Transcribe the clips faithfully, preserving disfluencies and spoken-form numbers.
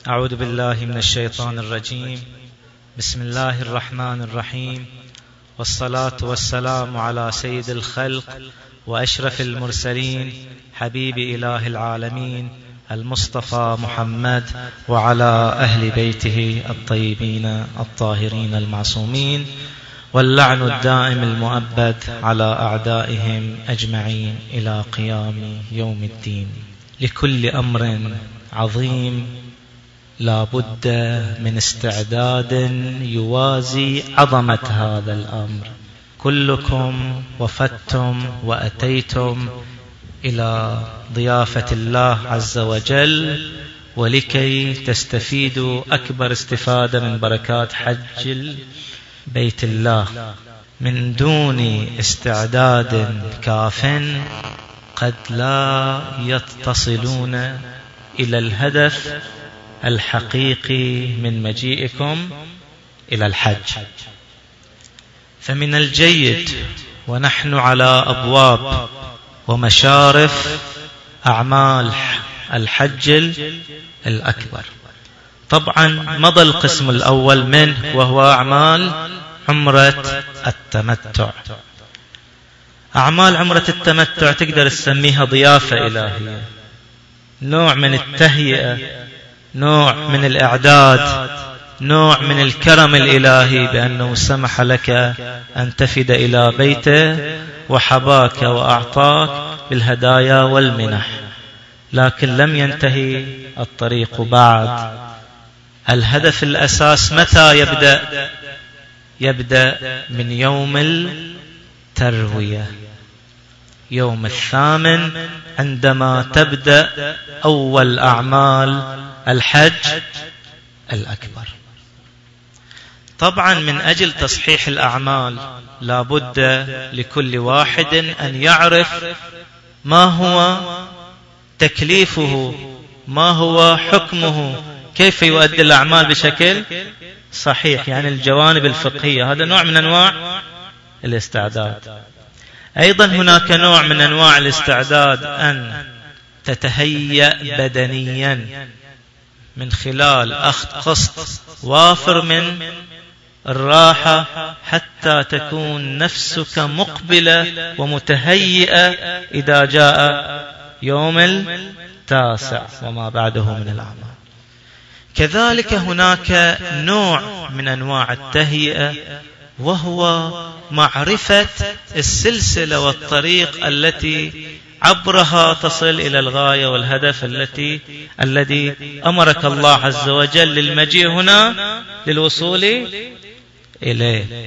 أعوذ بالله من الشيطان الرجيم. بسم الله الرحمن الرحيم، والصلاة والسلام على سيد الخلق وأشرف المرسلين حبيب إله العالمين المصطفى محمد وعلى أهل بيته الطيبين الطاهرين المعصومين، واللعن الدائم المؤبد على أعدائهم أجمعين إلى قيام يوم الدين. لكل أمر عظيم لا بد من استعداد يوازي عظمة هذا الأمر. كلكم وفدتم وأتيتم إلى ضيافة الله عز وجل ولكي تستفيدوا أكبر استفادة من بركات حج بيت الله. من دون استعداد كاف قد لا يتصلون إلى الهدف الحقيقي من مجيئكم إلى الحج. فمن الجيد ونحن على أبواب ومشارف أعمال الحج الأكبر. طبعا مضى القسم الأول منه وهو أعمال عمرة التمتع. أعمال عمرة التمتع تقدر تسميها ضيافة إلهية، نوع من التهيئة، نوع من الإعداد، نوع من الكرم الإلهي بأنه سمح لك أن تفد إلى بيته وحباك وأعطاك بالهدايا والمنح. لكن لم ينتهي الطريق بعد. الهدف الأساس متى يبدأ؟ يبدأ من يوم التروية، يوم الثامن عندما تبدأ أول أعمال الحج الأكبر. طبعا من أجل تصحيح الأعمال لا بد لكل واحد أن يعرف ما هو تكليفه، ما هو حكمه، كيف يؤدي الأعمال بشكل صحيح، يعني الجوانب الفقهية. هذا نوع من أنواع الاستعداد. أيضا هناك نوع من أنواع الاستعداد أن تتهيأ بدنيا من خلال أخذ قسط وافر من الراحة حتى تكون نفسك مقبلة ومتهيئة إذا جاء يوم التاسع وما بعده من الأعمال. كذلك هناك نوع من أنواع التهيئة وهو معرفة السلسلة والطريق التي عبرها تصل إلى الغاية والهدف التي الذي أمرك الله عز وجل للمجيء هنا للوصول إليه.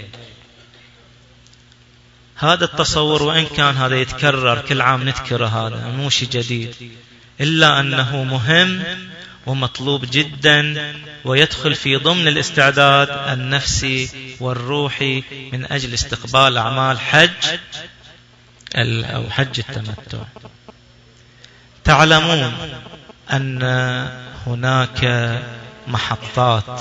هذا التصور وإن كان هذا يتكرر كل عام نذكر، هذا مو شيء جديد، إلا أنه مهم ومطلوب جدا ويدخل في ضمن الاستعداد النفسي والروحي من أجل استقبال أعمال حج أو حج التمتع. تعلمون أن هناك محطات.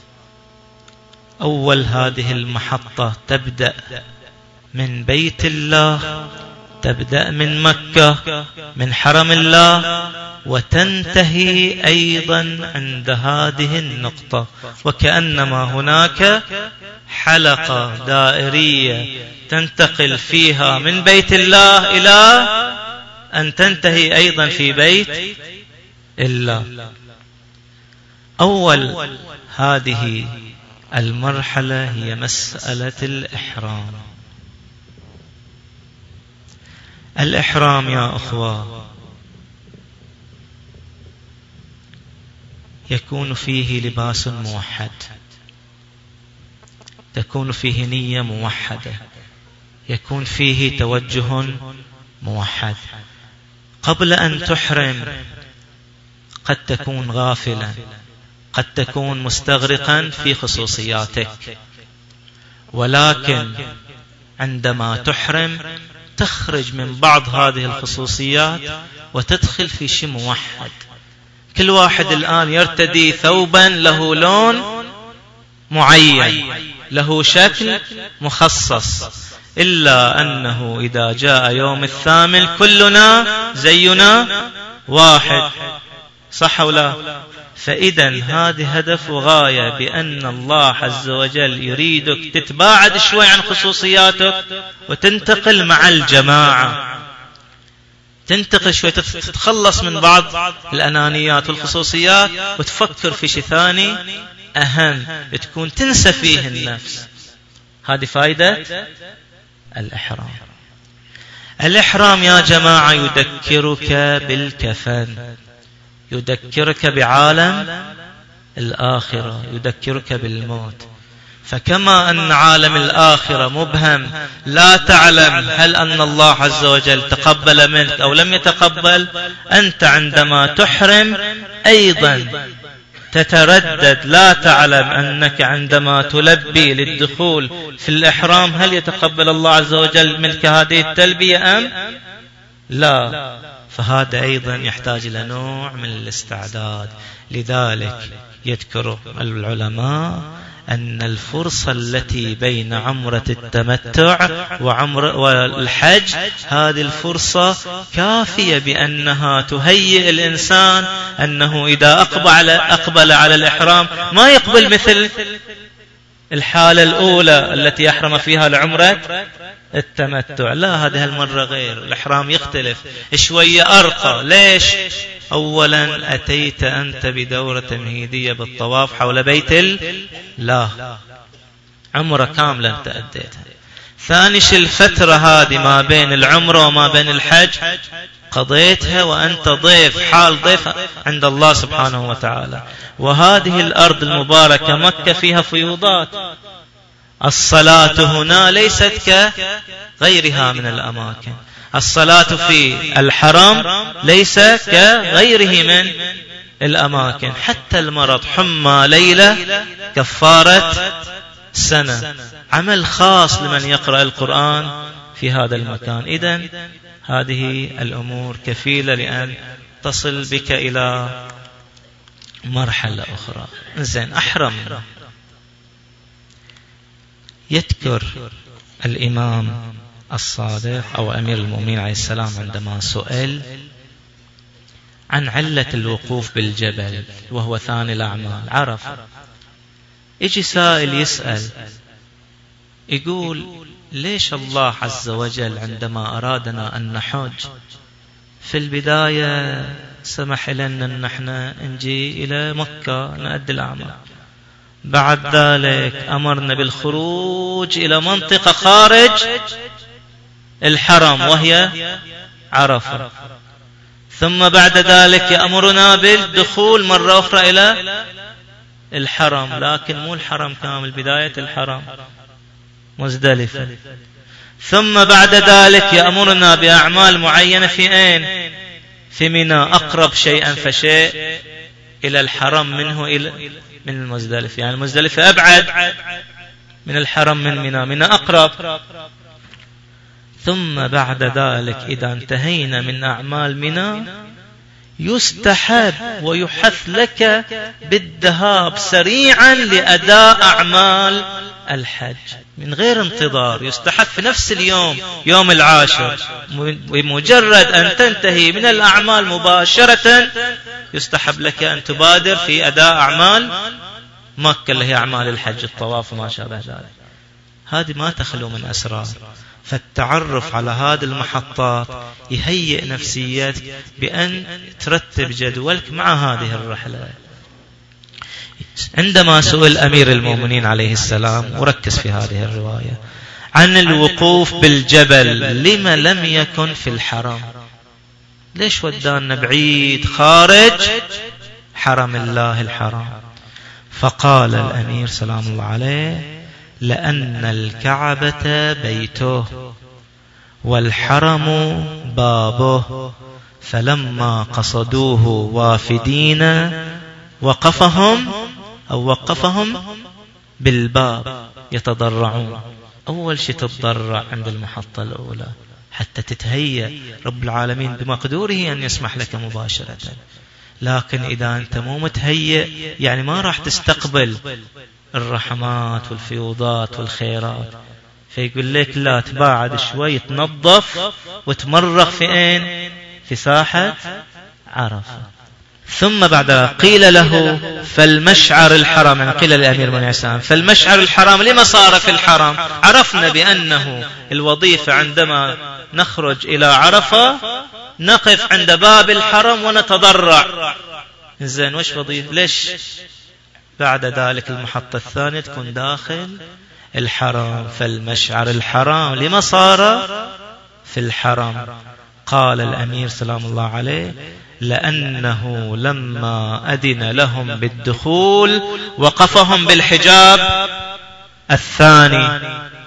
أول هذه المحطة تبدأ من بيت الله، تبدأ من مكة من حرم الله، وتنتهي أيضا عند هذه النقطة، وكأنما هناك حلقة دائرية تنتقل فيها من بيت الله إلى أن تنتهي أيضا في بيت الله. أول هذه المرحلة هي مسألة الإحرام. الإحرام يا أخوة يكون فيه لباس موحد، تكون فيه نية موحدة، يكون فيه توجه موحد. قبل أن تحرم قد تكون غافلا، قد تكون مستغرقا في خصوصياتك، ولكن عندما تحرم تخرج من بعض هذه الخصوصيات وتدخل في شيء موحد. كل واحد الآن يرتدي ثوبا له لون معين، له شكل مخصص، إلا أنه إذا جاء يوم الثامن كلنا زينا واحد، صح أو لا؟ فإذا هذا هدف وغاية، بأن الله عز وجل يريدك تتباعد شوي عن خصوصياتك وتنتقل مع الجماعة، تنتقل شوي، تتخلص من بعض الأنانيات والخصوصيات وتفكر في شيء ثاني أهم، تكون تنسى فيه النفس. هذه فائدة الإحرام. الإحرام يا جماعة يذكرك بالكفن، يذكرك بعالم الآخرة، يذكرك بالموت. فكما أن عالم الآخرة مبهم لا تعلم هل أن الله عز وجل تقبل منك أو لم يتقبل، أنت عندما تحرم أيضا تتردد، لا تعلم أنك عندما تلبي للدخول في الإحرام هل يتقبل الله عز وجل منك هذه التلبية أم لا. فهذا أيضا يحتاج إلى نوع من الاستعداد. لذلك يذكر العلماء أن الفرصة التي بين عمرة التمتع وعمرة والحج، هذه الفرصة كافية بأنها تهيئ الإنسان أنه إذا أقبل, أقبل على الإحرام ما يقبل مثل الحالة الأولى التي يحرم فيها لعمرة التمتع. لا، هذه المرة غير، الإحرام يختلف شوية أرقى. ليش؟ أولا أتيت أنت بدورة تمهيدية بالطواف حول بيت الله، عمرة كاملة أنت أديتها. ثانيش الفترة هذه ما بين العمرة وما بين الحج قضيتها وأنت ضيف، حال ضيف عند الله سبحانه وتعالى. وهذه الأرض المباركة مكة فيها فيوضات، الصلاة هنا ليست كغيرها من الأماكن، الصلاة في الحرم ليس كغيره من الأماكن. حتى المرض حمى ليلة كفارة سنة، عمل خاص لمن يقرأ القرآن في هذا المكان. إذن هذه الأمور كفيلة لأن تصل بك إلى مرحلة أخرى. إنزين، أحرم. يذكر الإمام الصادق أو أمير المؤمنين عليه السلام عندما سئل عن علة الوقوف بالجبل وهو ثاني الأعمال، عرف. يجي سائل يسأل يقول ليش الله عز وجل عندما أرادنا أن نحج في البداية سمح لنا أن نحن نجي إلى مكة نؤدي الأعمال، بعد ذلك أمرنا بالخروج إلى منطقة خارج الحرم وهي عرفة، ثم بعد ذلك يأمرنا بالدخول مرة أخرى إلى الحرم، لكن مو الحرم كامل، بداية الحرم مزدلفة، ثم بعد ذلك يأمرنا بأعمال معينة في أين؟ في منى، أقرب شيئا فشيء إلى الحرم منه إلى من المزدلفة، يعني المزدلفة أبعد من الحرم من منى، منى أقرب. ثم بعد ذلك إذا انتهينا من أعمال منى يستحب ويحث لك بالذهاب سريعا لأداء أعمال الحج من غير انتظار، يستحب في نفس اليوم، يوم العاشر، بمجرد أن تنتهي من الأعمال مباشرة يستحب لك أن تبادر في أداء أعمال مكة اللي هي أعمال الحج، الطواف وما شابه ذلك. هذه ما تخلو من أسرار. فالتعرف على هذه المحطات يهيئ نفسيتك بأن ترتب جدولك مع هذه الرحلة. عندما سئل أمير المؤمنين عليه السلام، وركز في هذه الرواية، عن الوقوف بالجبل لما لم يكن في الحرم، ليش ودانا بعيد خارج حرم الله الحرام؟ فقال الأمير سلام الله عليه: لأن الكعبة بيته والحرم بابه، فلما قصدوه وافدين وقفهم أو وقفهم بالباب يتضرعون. أول شيء تتضرع عند المحطة الأولى حتى تتهيأ رب العالمين بمقدوره أن يسمح لك مباشرة، لكن إذا أنت مو متهيئ يعني ما راح تستقبل الرحمات والفيوضات والخيرات. فيقول لك لا، تباعد شوي، تنظف وتمرغ في أين؟ في ساحة عرفة. ثم بعد قيل له فالمشعر الحرام، يعني قيل للأمير بن عسام فالمشعر الحرام لما صار في الحرام؟ عرفنا بأنه الوظيفة عندما نخرج إلى عرفة نقف عند باب الحرم ونتضرع. زين وش وظيفة؟ ليش بعد ذلك المحطة الثانية تكون داخل الحرم؟ فالمشعر الحرام لما صار في الحرم؟ قال الأمير سلام الله عليه لأنه لما أذن لهم بالدخول وقفهم بالحجاب الثاني،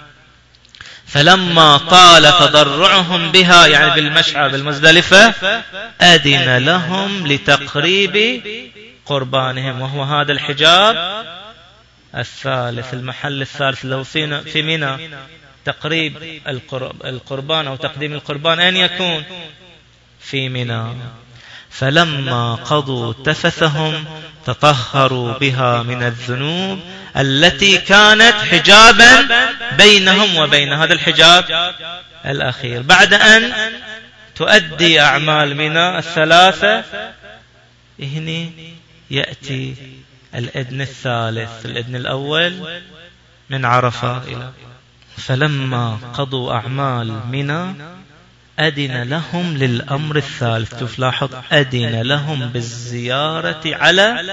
فلما طال تضرعهم بها يعني بالمشعر بالمزدلفة أذن لهم لتقريب قربانهم، وهو هذا الحجاب الثالث، المحل الثالث لو في منى تقريب القربان أو تقديم القربان أين يكون؟ في منى. فلما قضوا تفثهم تطهروا بها من الذنوب التي كانت حجابا بينهم وبين هذا الحجاب الأخير. بعد أن تؤدي أعمال منى الثلاثة هنا يأتي الإذن الثالث. الإذن الأول من عرفة إلى فلما قضوا أعمال منى أذن لهم للأمر الثالث. تلاحظ أذن لهم بالزيارة على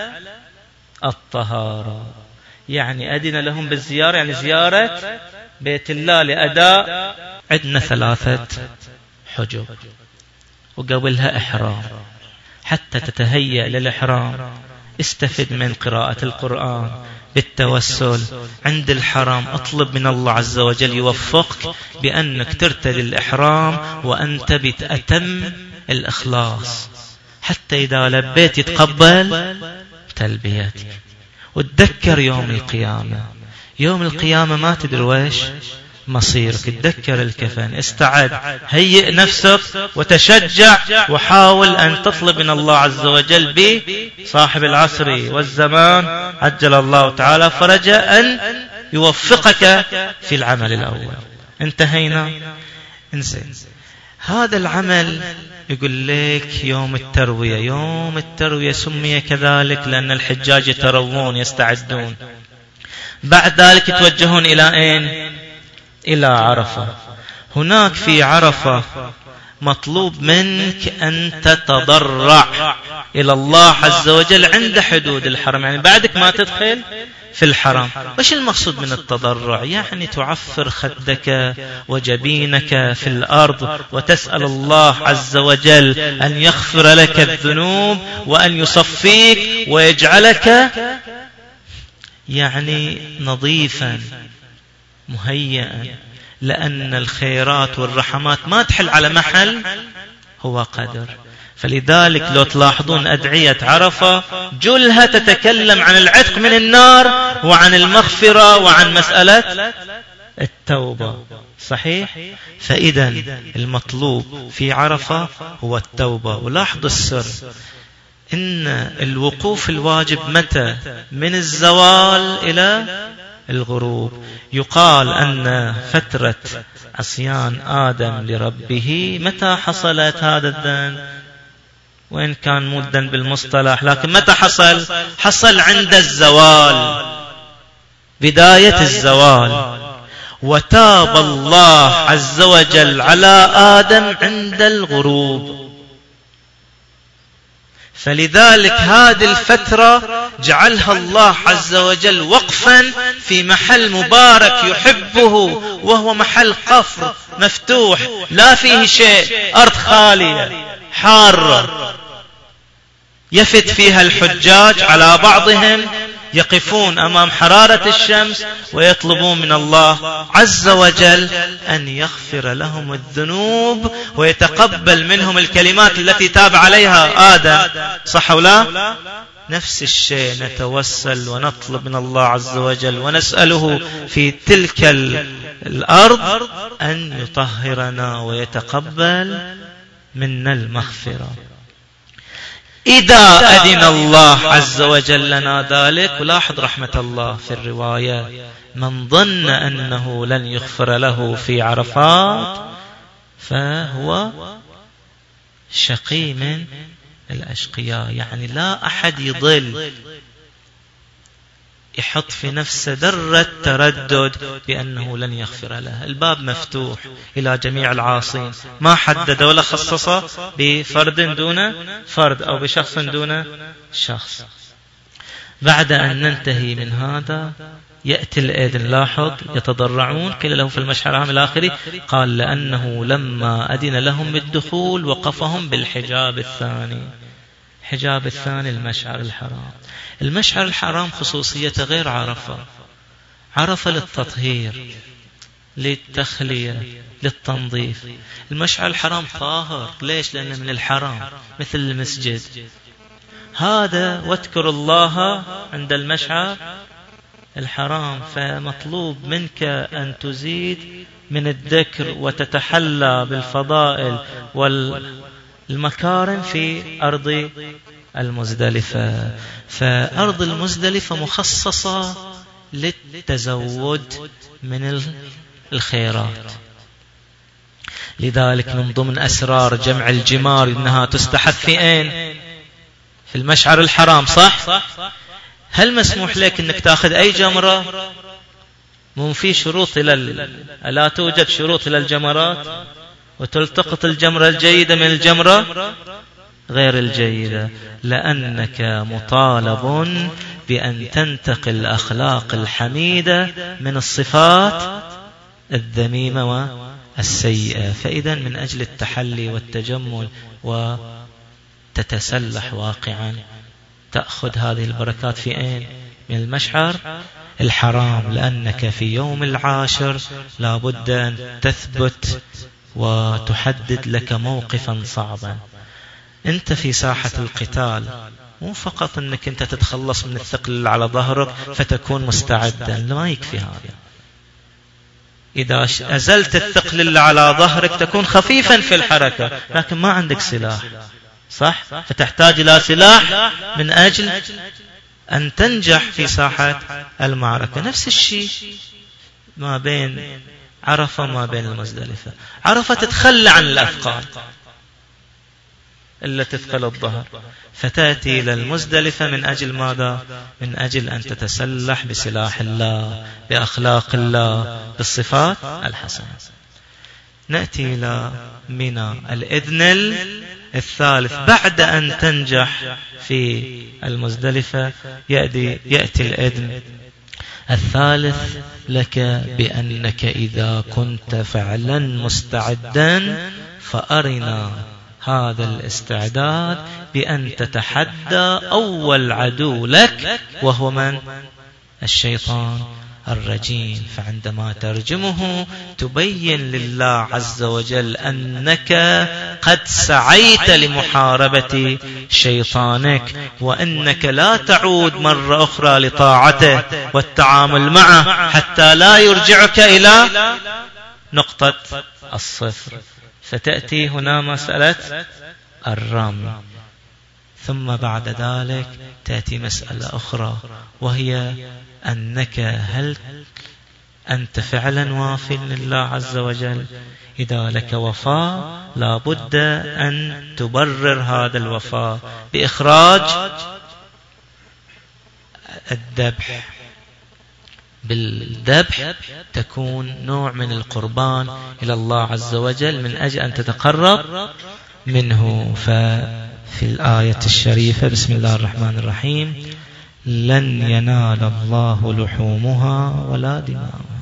الطهارة، يعني أذن لهم بالزيارة يعني زيارة بيت الله لأداء. عندنا ثلاثة حجب وقبلها إحرام. حتى تتهيأ للإحرام استفد من قراءة القرآن بالتوسل عند الحرام. اطلب من الله عز وجل يوفقك بأنك ترتدي الإحرام وأنت بأتم الإخلاص، حتى إذا لبيت يتقبل تلبيتك. وتذكر يوم القيامة. يوم القيامة ما تدري ويش مصيرك. تذكر الكفن، استعد، هيئ نفسك وتشجع وحاول أن تطلب من الله عز وجل بصاحب العصر والزمان عجل الله تعالى فرجا أن يوفقك في العمل الأول. انتهينا. انزين هذا العمل يقول لك يوم التروية. يوم التروية سمي كذلك لأن الحجاج يتروون يستعدون. بعد ذلك يتوجهون إلى أين؟ إلى عرفة. هناك في عرفة مطلوب منك أن تتضرع إلى الله عز وجل عند حدود الحرم، يعني بعدك ما تدخل في الحرم. وش المقصود من التضرع؟ يعني تعفر خدك وجبينك في الأرض وتسأل الله عز وجل أن يغفر لك الذنوب وأن يصفيك ويجعلك يعني نظيفا مهيئا، لأن الخيرات والرحمات ما تحل على محل هو قدر. فلذلك لو تلاحظون أدعية عرفة جلها تتكلم عن العتق من النار وعن المغفرة وعن مسألة التوبة. صحيح؟ فإذا المطلوب في عرفة هو التوبة. ولاحظوا السر إن الوقوف الواجب متى؟ من الزوال إلى الغروب. يقال أن فترة عصيان آدم لربه متى حصلت هذا الذنب؟ وإن كان مو الذنب بالمصطلح، لكن متى حصل؟ حصل عند الزوال، بداية الزوال. وتاب الله عز وجل على آدم عند الغروب. فلذلك هذه الفترة جعلها الله عز وجل وقفا في محل مبارك يحبه، وهو محل قفر مفتوح لا فيه شيء، أرض خالية حارة يفت فيها الحجاج على بعضهم، يقفون أمام حرارة الشمس ويطلبون من الله عز وجل أن يغفر لهم الذنوب ويتقبل منهم الكلمات التي تاب عليها آدم. صح ولا؟ نفس الشيء نتوسل ونطلب من الله عز وجل ونسأله في تلك الأرض أن يطهرنا ويتقبل منا المغفرة. إذا أذن الله عز وجل لنا ذلك. ولاحظ رحمة الله في الرواية: من ظن أنه لن يغفر له في عرفات فهو شقي من الأشقياء. يعني لا أحد يضل يحط في نفسه ذرة تردد بأنه لن يغفر له. الباب مفتوح إلى جميع العاصين، ما حدد ولا خصص بفرد دون فرد أو بشخص دون شخص. بعد أن ننتهي من هذا يأتي الإذن. لاحظ يتضرعون، قيل له في المشعر العام الآخري قال لأنه لما أذن لهم بالدخول وقفهم بالحجاب الثاني. الحجاب الثاني المشعر الحرام. المشعر الحرام خصوصيته غير عرفة. عرفة للتطهير، للتخلية، للتنظيف. المشعر الحرام طاهر. ليش؟ لأنه من الحرام مثل المسجد. هذا واذكر الله عند المشعر الحرام، فمطلوب منك أن تزيد من الذكر وتتحلى بالفضائل والمكارم في أرض المزدلفة. فأرض المزدلفة مخصصة للتزود من الخيرات. لذلك من ضمن أسرار جمع الجمار أنها تستحب في أين؟ في المشعر الحرام، صح؟ هل مسموح لك أنك تأخذ أي جمرة؟ مو في شروط إلى ال... لا توجد شروط إلى الجمرات، وتلتقط الجمرة الجيدة من الجمرة غير الجيدة، لأنك مطالب بأن تنتقل الأخلاق الحميدة من الصفات الذميمة والسيئة. فإذا من أجل التحلي والتجمل وتتسلح واقعا تأخذ هذه البركات في أين؟ من المشعر الحرام، لأنك في يوم العاشر لابد أن تثبت وتحدد لك موقفا صعبا. أنت في ساحة القتال، مو فقط أنك أنت تتخلص من الثقل اللي على ظهرك فتكون مستعدا، ما يكفي هذا. إذا أزلت الثقل اللي على ظهرك تكون خفيفا في الحركة، لكن ما عندك سلاح، صح؟ فتحتاج إلى سلاح من أجل أن تنجح في ساحة المعركة. نفس الشيء ما بين عرفة ما بين المزدلفة. عرفة تتخلى عن الأثقال إلا تثقل الظهر، فتأتي إلى المزدلفة من أجل ماذا؟ من أجل أن تتسلح بسلاح الله، بأخلاق الله، بالصفات الحسنة. نأتي إلى منى الإذن الثالث. بعد أن تنجح في المزدلفة يأتي, يأتي الإذن الثالث لك بأنك إذا كنت فعلا مستعدا فأرنا هذا الاستعداد بأن تتحدى أول عدو لك وهو من؟ الشيطان الرجيم. فعندما ترجمه تبين لله عز وجل أنك قد سعيت لمحاربة شيطانك، وأنك لا تعود مرة أخرى لطاعته والتعامل معه حتى لا يرجعك إلى نقطة الصفر. فتأتي هنا مسألة الرمي، ثم بعد ذلك تأتي مسألة أخرى، وهي أنك هل أنت فعلا واف لله عز وجل؟ إذا لك وفاء لابد أن تبرر هذا الوفاء بإخراج الذبح. بالذبح تكون نوع من القربان إلى الله عز وجل من أجل أن تتقرب منه. ففي الآية الشريفة بسم الله الرحمن الرحيم لن ينال الله لحومها ولا دماؤها.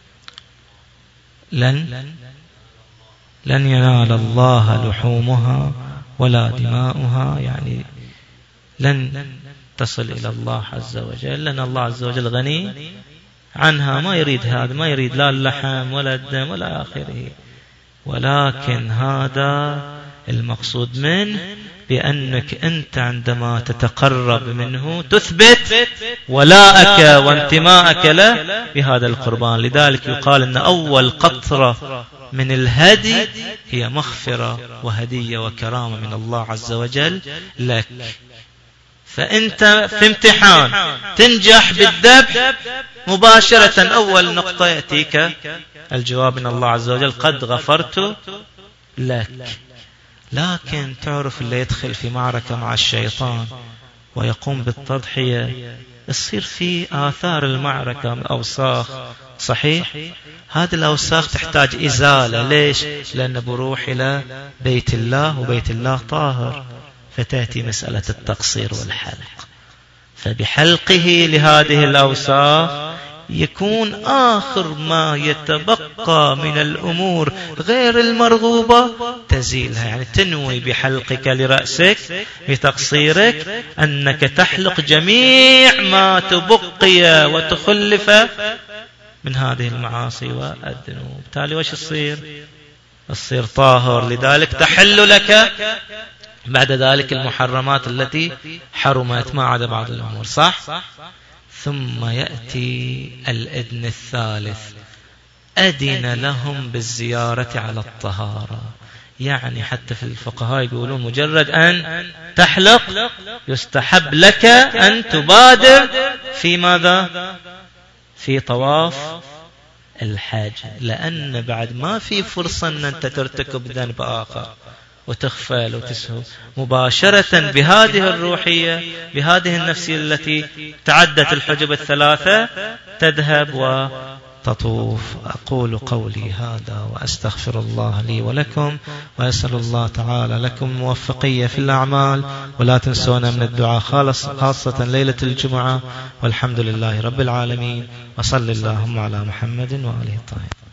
لن لن ينال الله لحومها ولا دماؤها، يعني لن تصل إلى الله عز وجل، لأن الله عز وجل غني عنها، ما يريد هذا، ما يريد لا اللحم ولا الدم ولا آخره. ولكن هذا المقصود منه بأنك أنت عندما تتقرب منه تثبت ولاءك وانتماءك له بهذا القربان. لذلك يقال أن أول قطرة من الهدي هي مغفرة وهدية وكرامة من الله عز وجل لك. فأنت في امتحان تنجح بالذبح مباشرة، أول نقطة يأتيك الجواب من الله عز وجل قد غفرت لك. لكن تعرف اللي يدخل في معركة مع الشيطان ويقوم بالتضحية يصير في آثار المعركة من أوساخ، صحيح؟ هذه الأوساخ تحتاج إزالة. ليش؟ لأنه بروح إلى بيت الله وبيت الله طاهر، فتأتي مسألة التقصير والحلق. فبحلقه لهذه الأوساخ يكون آخر ما يتبقى من الأمور غير المرغوبة تزيلها. يعني تنوي بحلقك لرأسك بتقصيرك أنك تحلق جميع ما تبقي وتخلف من هذه المعاصي والذنوب. بالتالي وش يصير؟ يصير طاهر. لذلك تحل لك بعد ذلك المحرمات التي حرمت ما عدا بعض الأمور، صح؟ ثم يأتي الإذن الثالث، أذن لهم بالزيارة على الطهارة. يعني حتى في الفقهاء يقولون مجرد أن تحلق يستحب لك أن تبادر في ماذا؟ في طواف الحج، لأن بعد ما في فرصة أن أنت ترتكب ذنب آخر وتغفل وتسهو. مباشرة بهذه الروحية بهذه النفسية التي تعدت الحجب الثلاثة تذهب وتطوف. أقول قولي هذا وأستغفر الله لي ولكم، وأسأل الله تعالى لكم موفقية في الأعمال، ولا تنسونا من الدعاء خاصة ليلة الجمعة. والحمد لله رب العالمين، وصل اللهم على محمد وآله الطاهرين.